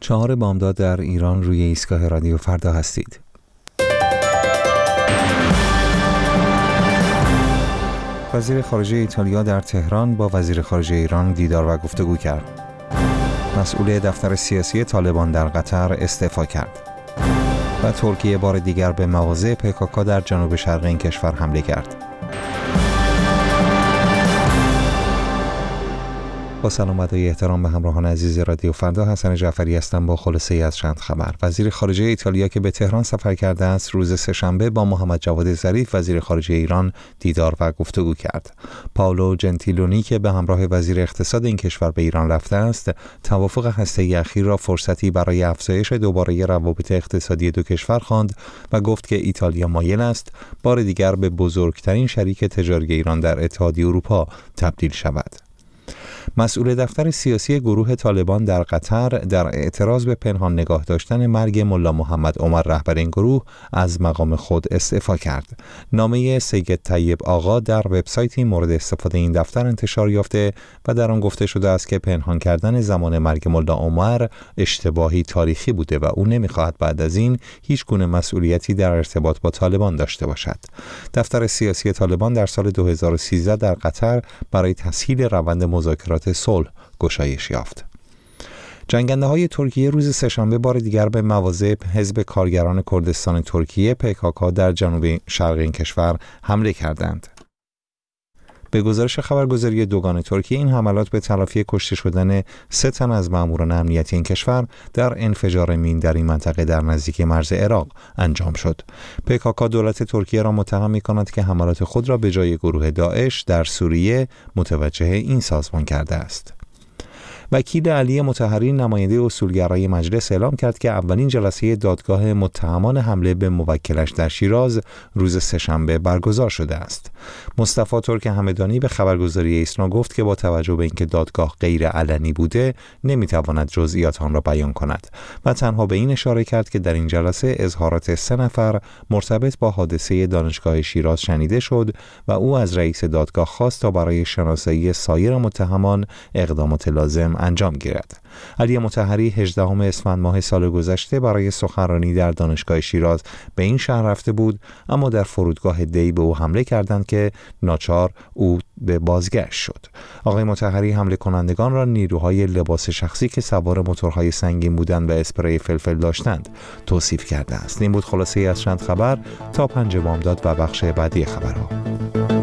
4 بامداد در ایران روی ایستگاه رادیو فردا هستید. وزیر خارجه ایتالیا در تهران با وزیر خارجه ایران دیدار و گفتگو کرد. مسئول دفتر سیاسی طالبان در قطر استعفا کرد. و ترکیه بار دیگر به مواضع PKK در جنوب شرق این کشور حمله کرد. با سلام و احترام به همراهان عزیز رادیو فردا، حسن جعفری هستم با خلاصه‌ای از چند خبر. وزیر خارجه ایتالیا که به تهران سفر کرده است، روز سه‌شنبه با محمد جواد ظریف وزیر خارجه ایران دیدار و گفتگو کرد. پائولو جنتیلونی که به همراه وزیر اقتصاد این کشور به ایران رفته است، توافق هسته‌ای اخیر را فرصتی برای افزایش دوباره روابط اقتصادی دو کشور خواند و گفت که ایتالیا مایل است بار دیگر به بزرگترین شریک تجاری ایران در اتحادیه اروپا تبدیل شود. مسئول دفتر سیاسی گروه طالبان در قطر در اعتراض به پنهان نگاه داشتن مرگ ملا محمد عمر رهبر این گروه از مقام خود استعفا کرد. نامه سید طیب آقا در وبسایتی مورد استفاده این دفتر انتشار یافته و در آن گفته شده است که پنهان کردن زمان مرگ ملا عمر اشتباهی تاریخی بوده و او نمی‌خواهد بعد از این هیچ گونه مسئولیتی در ارتباط با طالبان داشته باشد. دفتر سیاسی طالبان در سال 2013 در قطر برای تسهیل روند مذاکرات صلح گشایش یافت. جنگنده‌های ترکیه روز سه‌شنبه بار دیگر به مواضع حزب کارگران کردستان ترکیه PKK در جنوب شرق این کشور حمله کردند. به گزارش خبرگزاری دوگان ترکیه، این حملات به تلافی کشته شدن 3 تن از ماموران امنیتی این کشور در انفجار مین در این منطقه در نزدیکی مرز عراق انجام شد. PKK دولت ترکیه را متهم می‌کند که حملات خود را به جای گروه داعش در سوریه متوجه این سازمان کرده است. وکیل علی مطهری نماینده اصولگرای مجلس اعلام کرد که اولین جلسه دادگاه متهمان حمله به موکلش در شیراز روز سه‌شنبه برگزار شده است. مصطفی ترک همدانی به خبرگزاری ایسنا گفت که با توجه به اینکه دادگاه غیر علنی بوده نمیتواند جزئیات آن را بیان کند و تنها به این اشاره کرد که در این جلسه اظهارات 3 نفر مرتبط با حادثه دانشگاه شیراز شنیده شد و او از رئیس دادگاه خواست تا برای شناسایی سایر متهمان اقدامات لازم انجام گیرد. علی مطهری 18 اسفند ماه سال گذشته برای سخنرانی در دانشگاه شیراز به این شهر رفته بود، اما در فرودگاه دی به او حمله کردند که ناچار او به بازگشت شد. آقای مطهری حمله کنندگان را نیروهای لباس شخصی که سوار موتورهای سنگین بودند و اسپری فلفل داشتند توصیف کرده است. این بود خلاصه از چند خبر تا 5 بامداد و بخش بعدی خبرها.